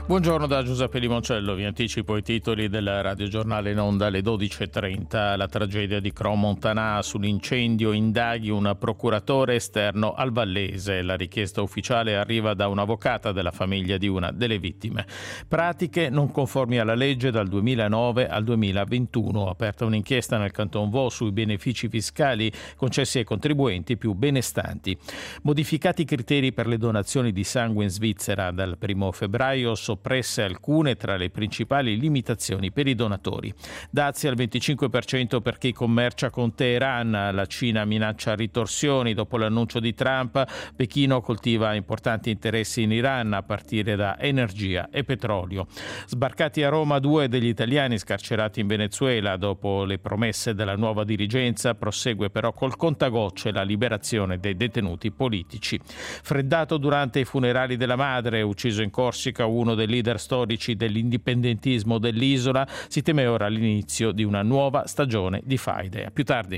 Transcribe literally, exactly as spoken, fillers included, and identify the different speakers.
Speaker 1: Buongiorno da Giuseppe Limoncello, vi anticipo i titoli del radiogiornale in onda alle dodici e trenta. La tragedia di Cro Montanà, sull'incendio indaghi un procuratore esterno al Vallese. La richiesta ufficiale arriva da un'avvocata della famiglia di una delle vittime. Pratiche non conformi alla legge dal duemilanove al duemilaventuno. Aperta un'inchiesta nel Canton Vaud sui benefici fiscali concessi ai contribuenti più benestanti. Modificati i criteri per le donazioni di sangue in Svizzera. Dal primo febbraio soppresse alcune tra le principali limitazioni per i donatori. Dazi al venticinque per cento per chi commercia con Teheran. La Cina minaccia ritorsioni dopo l'annuncio di Trump. Pechino coltiva importanti interessi in Iran a partire da energia e petrolio. Sbarcati a Roma due degli italiani scarcerati in Venezuela. Dopo le promesse della nuova dirigenza prosegue però col contagocce la liberazione dei detenuti politici. Freddato durante i funerali della madre, ucciso in Corsica uno dei leader storici dell'indipendentismo dell'isola. Si teme ora l'inizio di una nuova stagione di faide. A più tardi.